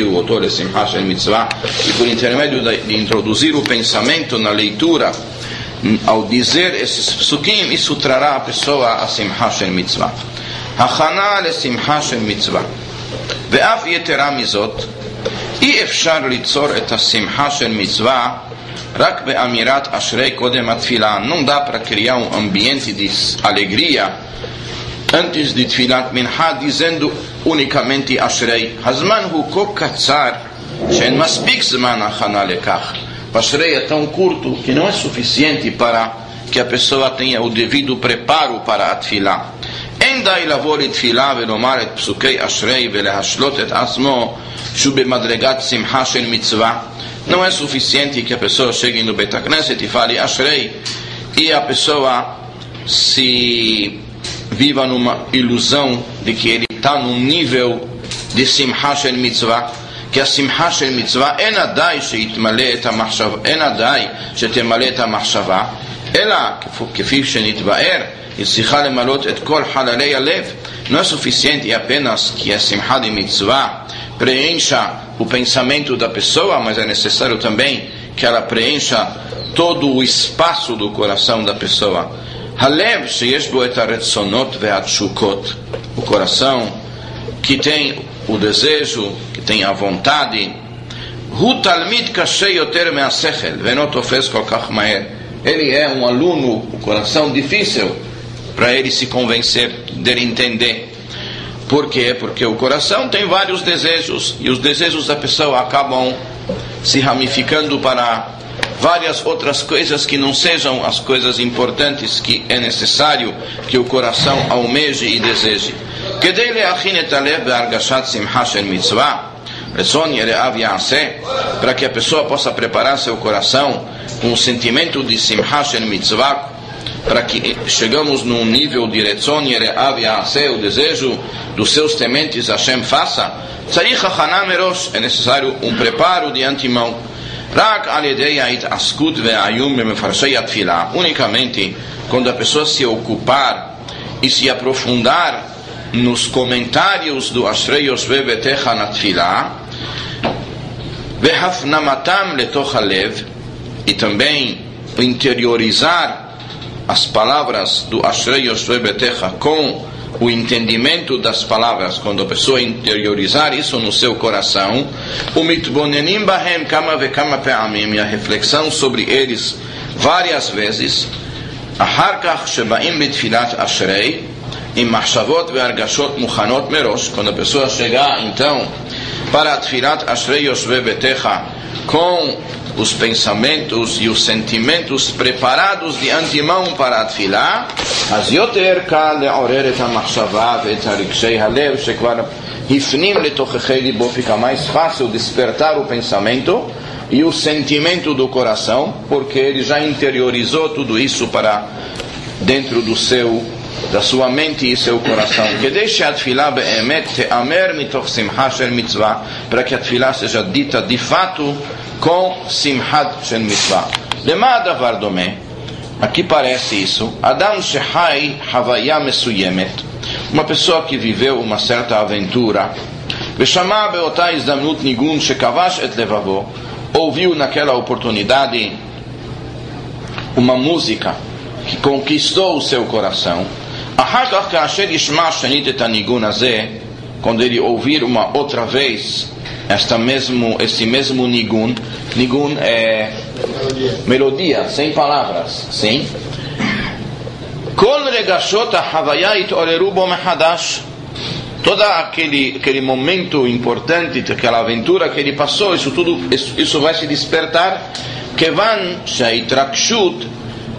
E por intermédio de introduzir o pensamento na leitura ao dizer esses psukim, isso trará a pessoa a simcha shel mitzvah. הכנה לשמחה של מצווה. ואף יתרה מזאת, אי אפשר ליצור את השמחה של מצווה רק באמירת אשרי קודם התפילה. Não dá para criar um ambiente de alegria antes de תפילת מנחה dizendo unicamente אשרי. הזמן הוא כה קצר שאין מספיק זמן הכנה לכך. אשרי é tão curto que não é suficiente para que a pessoa tenha o devido preparo para a tefilá. אין די לבוא לתפילה ולומר את פסוקי אשרי ולהשלות את עצמו שהוא במדרגת שמחה של מצווה. Não é suficiente que a pessoa chegue no Beit HaKnesset e fale Ashrei e a pessoa se viva numa ilusão de que ele está num nível de simcha shel mitzvah, que a simcha shel mitzvah אין עדיי שיתמלא את המחשבה, אין עדיי שתמלא את המחשבה, אלא כפי שנתבאר היא צריכה למלות את כל חללי הלב. Não é suficiente apenas que a simcha de mitzvah preencha o pensamento da pessoa, mas é necessário também que ela preencha todo o espaço do coração da pessoa. הלב שיש בו את הרצונות והתשוקות, o coração que tem o desejo, que tem a vontade, הוא תלמיד קשה יותר מהשכל ואינו תופס כל כך מהר. Ele é um aluno, o coração difícil para ele se convencer, dele entender. Por quê? Porque o coração tem vários desejos e os desejos da pessoa acabam se ramificando para várias outras coisas que não sejam as coisas importantes que é necessário que o coração almeje e deseje. כדי להכין את הלב בהרגשת שמחה של מצווה, רצון יראיו יעשה, para que a pessoa possa preparar seu coração com o sentimento de simcha shel mitzvah, para que chegamos num nível de רצון יראיו יעשה, o desejo dos seus tementes Hashem faça, צריך הכנה מראש, é necessário um preparo de antemão. רק על ידי ההתעסקות והעיון במפרשי התפילה, unicamente quando a pessoa se ocupar e se aprofundar nos comentários do Ashrei Yoshvei Betecha na tefilá, והפנמתם לתוך הלב, e também interiorizar as palavras do Ashrei Yoshvei Betecha com o entendimento das palavras, quando a pessoa interiorizar isso no seu coração, o mitbonenim bahem kama vekama pe'amim, e a reflexão sobre eles várias vezes, אחר כך שבאים בתפילת אשרי עם מחשבות והרגשות מוכנות מראש, quando a pessoa chegar então para a תפילת אשרי יושבי ביתך com os pensamentos e os sentimentos preparados de antemão para a tefilá, אז יותר קל לעורר את המחשבה ואת הרגשי הלב שכבר הפנים לתוככי ליבו, fica mais fácil despertar o pensamento e o sentimento do coração, porque ele já interiorizou tudo isso para dentro do seu, da sua mente e seu coração. כדי שהתפילה באמת תאמר מתוך שמחה של מצווה, para que a tefilá seja dita de fato com simchat shel mitzvah. למה הדבר דומה? Aqui parece isso. אדם שחי חוויה מסוימת, uma pessoa que viveu uma certa aventura, ושמע באותה הזדמנות ניגון שכבש את לבבו, ouviu naquela oportunidade uma música que conquistou o seu coração. אחר כך כאשר ישמע שנית את הניגון הזה, quando ele ouvir uma outra vez esta mesmo, esse mesmo nigun, nigun é melodia, sem palavras, sim. כל רגשות החוויה התעוררו בו מחדש. Todo aquele, aquele momento importante, aquela aventura que ele passou, isso tudo, isso, isso vai se despertar. כיוון שההתרגשות,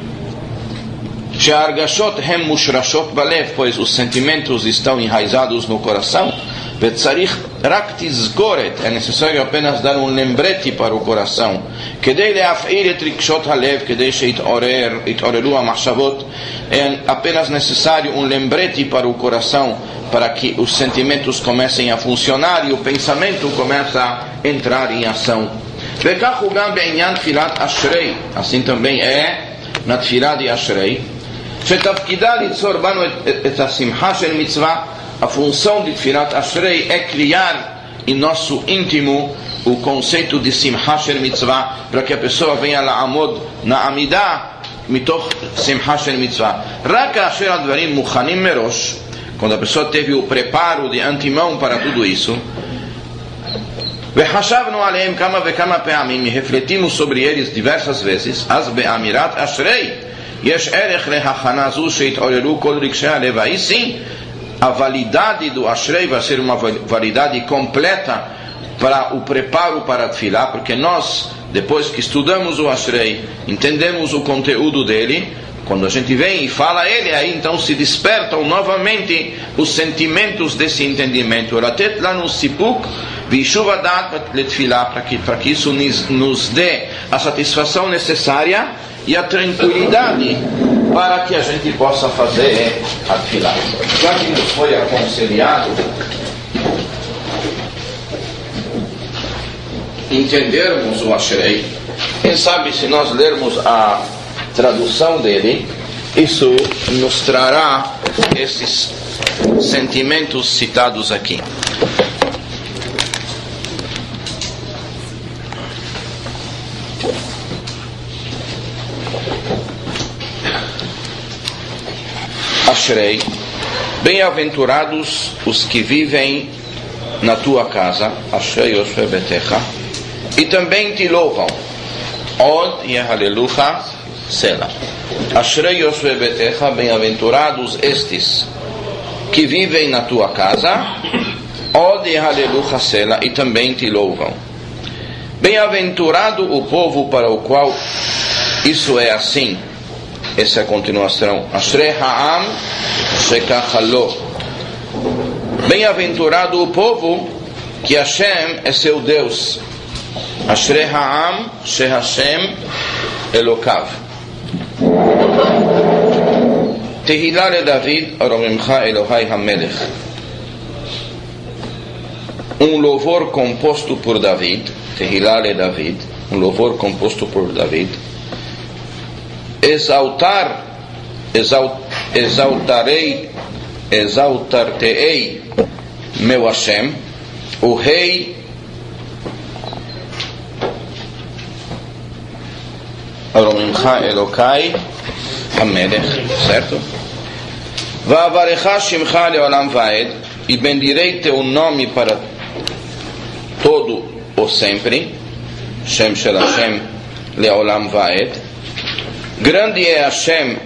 שההרגשות הן מושרשות בלב, pois os sentimentos estão enraizados no coração. וצריך רק תזכורת, é necessário apenas dar um lembrete para o coração, כדי להפעיל את רגשות הלב, כדי שיתעוררו המחשבות, é apenas necessário um lembrete para o coração, para que os sentimentos comecem a funcionar e o pensamento começa a entrar em ação. וכך הוא גם בעניין תפילת אשרי, assim também é na תפילה de אשרי, שתפקידה ליצור בנו את השמחה של מצווה. A função de Tfilat Ashrei é criar em nosso íntimo o conceito de Simcha Shel Mitzvah, para que a pessoa venha lá amod na Amidah mitoch simcha shel mitzvah. Rak kasher advarim muchanim merosh, quando a pessoa teve o preparo de antemão para tudo isso, וחשבנו עליהם כמה וכמה פעמים, refletimos sobre eles diversas vezes, אז באמירת אשרי יש ערך להכנה זו שהתעוררו כל רגשי הלב. Aí sim, a validade do Ashrei vai ser uma validade completa para o preparo para a Tfilah, porque nós, depois que estudamos o Ashrei, entendemos o conteúdo dele, quando a gente vem e fala ele, aí então se despertam novamente os sentimentos desse entendimento. Latet lanu sipuk v'ishuv hadat letfilah, para que para que isso nos dê a satisfação necessária e a tranquilidade para que a gente possa fazer a tefilá. Já que nos foi aconselhado entendermos o Ashrei, quem sabe se nós lermos a tradução dele, isso nos trará esses sentimentos citados aqui. Ashrei, bem-aventurados os que vivem na tua casa, Ashrei Yoshve Betecha, e também te louvam. Od Yehalelucha Sela. Ashrei Yoshve Betecha, bem-aventurados estes que vivem na tua casa, Od Yehalelucha Sela, e também te louvam. Bem-aventurado o povo para o qual isso é assim. Essa é a continuação. Ashrei ha'am shekachalo. Bem-aventurado o povo que Hashem é seu Deus. Ashrei ha'am shehashem elokav. Tehillah le David aromimcha Elohai hamelech. Um louvor composto por David. Tehillah le David. Um louvor composto por David. Exaltar, exalt, exaltarei, exaltar-te-ei, meu Hashem, o Rei, Aromimcha Elokai, Hamelech, certo? Va'avarecha shimcha leolam vaed, e bendirei teu nome para todo o sempre, Shem shel Hashem leolam vaed. Grande é Hashem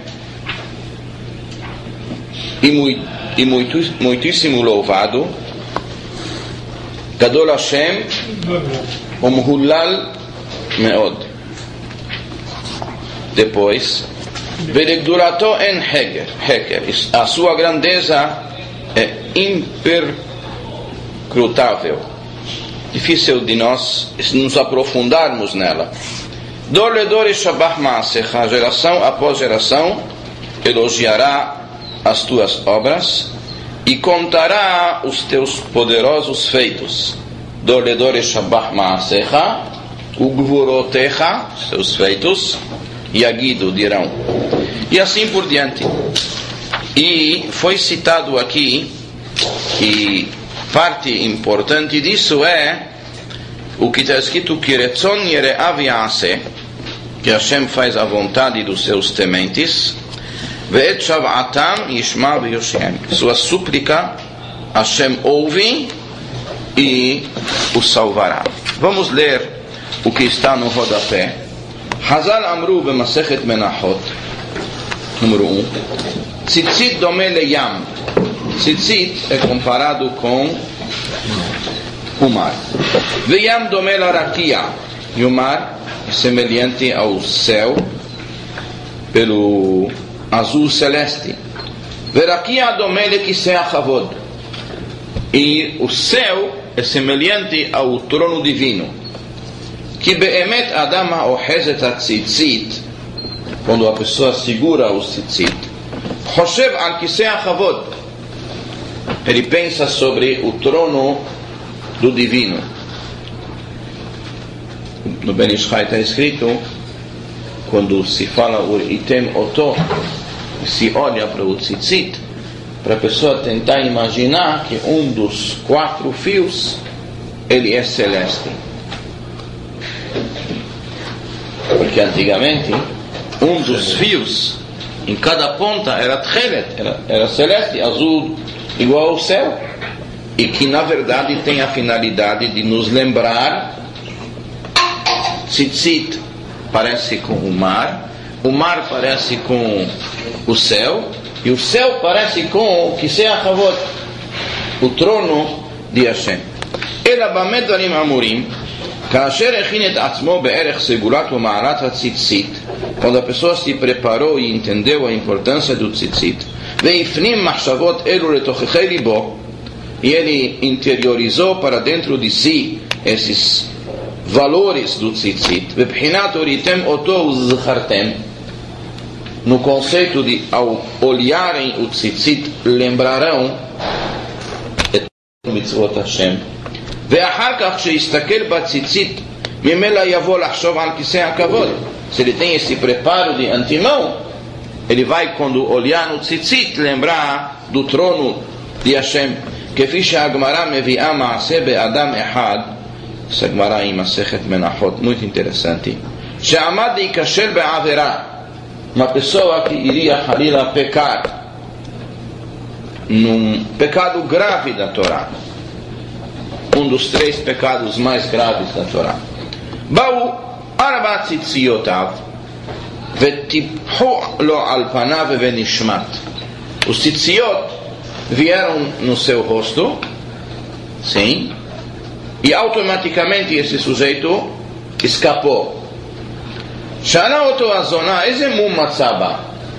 e, muito, e muito, muitíssimo louvado. Gadol Hashem umhulal meod. Depois, Veregdurato en heker, heker. A sua grandeza é impercrutável. Difícil de nós nos aprofundarmos nela. Dor dor e shabach ma'asecha, geração após geração elogiará as tuas obras e contará os teus poderosos feitos. Dor dor e shabach ma'asecha, ugvurotecha, seus feitos, e agido dirão. E assim por diante. E foi citado aqui que parte importante disso é o que está escrito que Retzon Yere'av Ya'aseh, que Hashem faz a vontade dos seus tementes, Ve'et Shav'atam Yishma V'Yoshem, sua súplica Hashem ouve e o salvará. Vamos ler o que está no rodapé. Hazal Amru B'Masechet Menachot, número um. Tzitzit Dome Leyam. Tzitzit é comparado com o mar. Veyam Dome Larakia, e o mar é semelhante ao céu pelo azul celeste. Verakia Dome Lekisei Chavod, e o céu é semelhante ao trono divino. Que be'emet Adam ha'ohez et hatzitzit, quando a pessoa segura o tzitzit, Choshev al Kisei Chavod, ele pensa sobre o trono do divino. No Ben Ishai está escrito, quando se fala o item oto, se olha para o tzitzit, para a pessoa tentar imaginar que um dos quatro fios ele é celeste, porque antigamente um dos fios, em cada ponta era tchelet, era, era celeste, azul, igual ao céu, e que na verdade tem a finalidade de nos lembrar. Tzitzit parece com o mar, o mar parece com o céu, e o céu parece com o Kisei HaKavod, o trono de Hashem. Ela bamed dvarim amurim, כאשר הכין את עצמו בערך סגולת ומעלת הציצית, quando a pessoa se preparou e entendeu a importância do tzitzit, והפנים מחשבות אלו לתוככי ליבו, e ele interiorizou para dentro de si esses valores do tzitzit, בבחינת הוריתם אותו וזכרתם, no conceito de, ao olharem o tzitzit, lembrarão את מצוות השם, ואחר כך שיסתכל בציצית ממילא יבוא לחשוב על כיסא הכבוד. Se ele tem esse preparo de antemão, ele vai, quando olhar no tzitzit, lembrar do trono de Hashem. כפי שהגמרא מביאה מעשה באדם אחד, essa גמרא em מסכת מנחות, muito interessante, שעמד להיכשל בעבירה, uma pessoa que iria חלילה pecar num pecado grave da Torá, um dos três pecados mais graves da Torá. באו ארבע ציציותיו וטיפחו לו על פניו ונשמט. Os tzitziot vieram no seu rosto, sim, e automaticamente esse sujeito escapou. שאלה אותו הזונה, איזה מום מצא בה?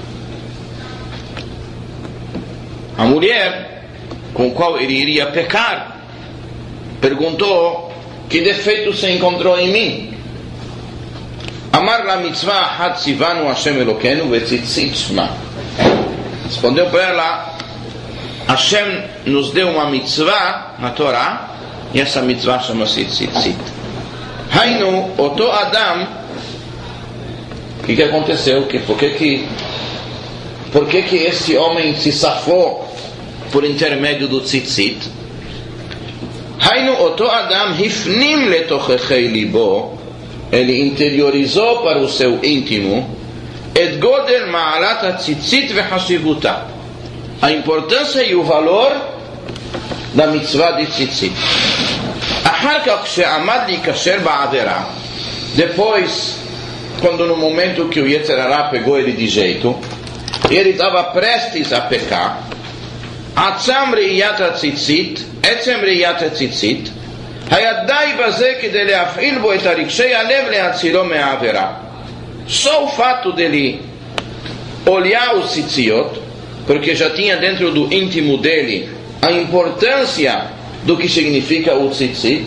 A mulher com qual ele iria pecar perguntou: que defeito se encontrou em mim? Amar la mitzvah achat tzivanu Hashem Elokeinu vetzitzit shma. Respondeu para ela: Hashem nos deu uma mitzvah na Torá, e essa mitzvah chama-se tzitzit. Hainu, oto Adam, o que, que aconteceu? Que, por que que, por que que esse homem se safou por intermédio do tzitzit? Hainu, oto Adam hifnim letochechei libo, ele interiorizou para o seu íntimo et godel ma'alat ha-tzitzit vehashivuta, a importância e o valor da mitzvah de tzitzit. Ahar kach she'amad likasher ba'avera, depois, quando no momento que o Yetzer Hara pegou ele de jeito, ele estava prestes a pecar, atzam reiyat ha-tzitzit, etzem reiyat ha-tzitzit, היה די בזה כדי להפעיל בו את הרגשי הלב להצילו מהעבירה. Só o fato dele olhar os tzitziot, porque já tinha dentro do íntimo dele a importância do que significa o tzitzit.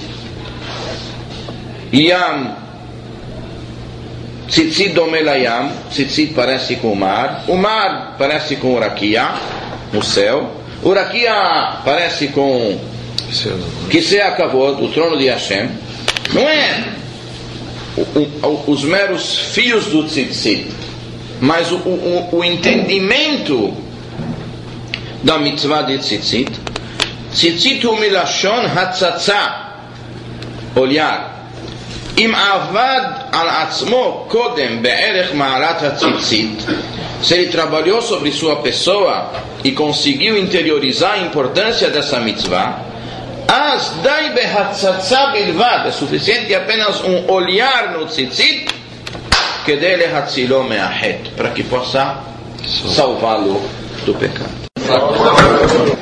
Yam, tzitzit dome la yam, tzitzit parece com o mar, o mar parece com o rakia, o céu, o rakia parece com Kisei HaKavod, o trono de Hashem. Não é o, o, os meros fios do tzitzit, mas o, o, o entendimento da mitzvah de tzitzit. Tzitzit hu milashon hatzatza, olhar. Im avad al atzmo kodem be'erech ma'alat hatzitzit, se ele trabalhou sobre sua pessoa e conseguiu interiorizar a importância dessa mitzvah, as dai behatzatza bilvad, é suficiente apenas um olhar no tzitzit, que dele hatzilo me'ahet, para que possa salvá-lo do pecado.